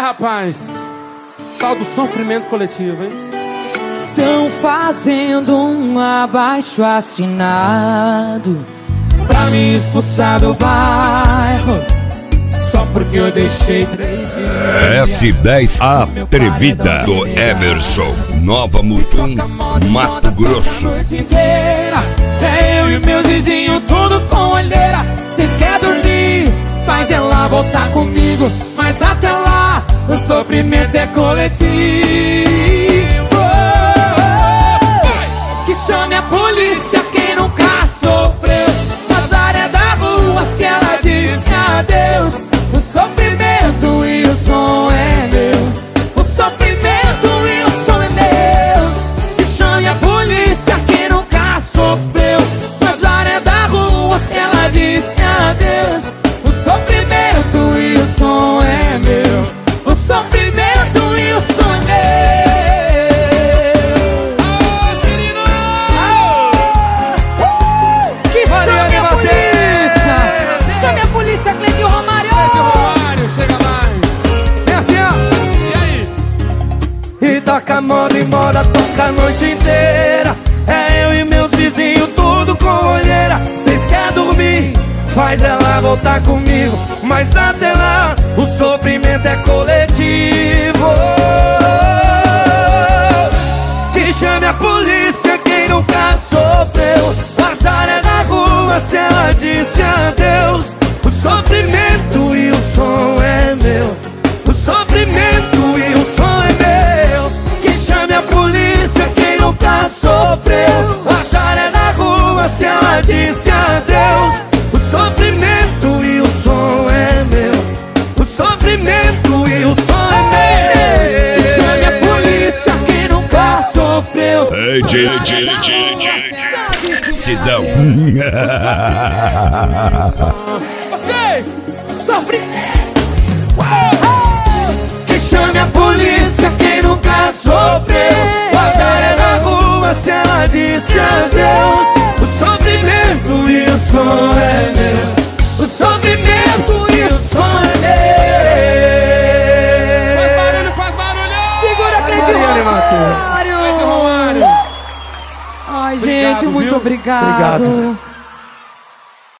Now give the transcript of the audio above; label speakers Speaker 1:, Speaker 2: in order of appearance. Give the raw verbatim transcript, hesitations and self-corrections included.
Speaker 1: rapaz. Tal do sofrimento coletivo, hein?
Speaker 2: Tão fazendo um abaixo assinado pra me expulsar do bairro, só porque eu deixei três dias.
Speaker 3: S dez Atrevida do Emerson, Nova Mutum, Mato Grosso.
Speaker 2: A noite inteira é eu e meus vizinhos, tudo com olheira. Cês querem dormir? Faz ela voltar comigo, mas até lá o sofrimento é coletivo. Que chame a polícia quem nunca sofreu. Nazaré da rua, se ela disse adeus. O sofrimento e o som é meu. O sofrimento e o som é meu. Que chame a polícia quem nunca sofreu. Nazaré da rua, se ela disse adeus. O sofrimento e o som é meu. O sofrimento e o som é meu.
Speaker 4: Toca moda e moda, toca a noite inteira. É eu e meus vizinhos, tudo com olheira. Cês querem dormir? Faz ela voltar comigo, mas até lá o sofrimento é coletivo. Que chame a polícia quem nunca sofreu. O azar é na rua, se ela disse adeus. O sofrimento e o som é meu. O sofrimento e o som é meu. Chame a polícia quem nunca sofreu. O azar é na rua, se ela disse adeus. O sofrimento e o som é meu. O sofrimento e o som é meu. Chame a polícia quem nunca sofreu.
Speaker 3: Ei, J J Sidão.
Speaker 2: Vocês sofrem. Que chame a polícia quem nunca sofreu. O azar é na rua, se ela disse adeus. O sofrimento e o som é meu. O sofrimento e o som é meu.
Speaker 1: Faz barulho, faz barulho!
Speaker 2: Segura, Cleiton Romário.
Speaker 1: Cleiton Romário.
Speaker 2: Ai, gente,
Speaker 1: Obrigado,
Speaker 2: muito
Speaker 1: viu?
Speaker 2: obrigado.
Speaker 4: Obrigado.